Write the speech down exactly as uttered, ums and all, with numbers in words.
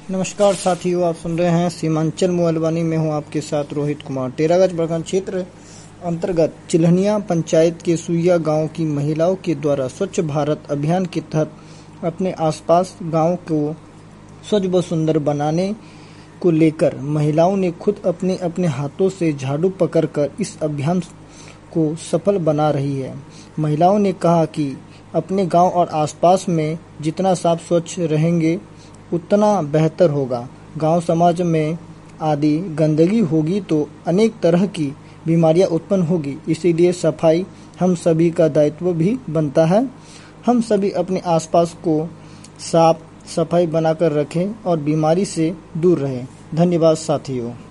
नमस्कार साथियों, आप सुन रहे हैं सीमांचल मोबाइल। मैं हूं आपके साथ रोहित कुमार। टेरागंज प्रखंड क्षेत्र अंतर्गत चिल्हनिया पंचायत के सुइया गांव की महिलाओं के द्वारा स्वच्छ भारत अभियान के तहत अपने आसपास गांव को स्वच्छ व सुंदर बनाने को लेकर महिलाओं ने खुद अपने अपने हाथों से झाड़ू पकड़कर इस अभियान को सफल बना रही है। महिलाओं ने कहा कि अपने गांव और आसपास में जितना साफ स्वच्छ रहेंगे उतना बेहतर होगा। गांव समाज में आदि गंदगी होगी तो अनेक तरह की बीमारियां उत्पन्न होगी। इसीलिए सफाई हम सभी का दायित्व भी बनता है। हम सभी अपने आसपास को साफ सफाई बनाकर रखें और बीमारी से दूर रहें। धन्यवाद साथियों।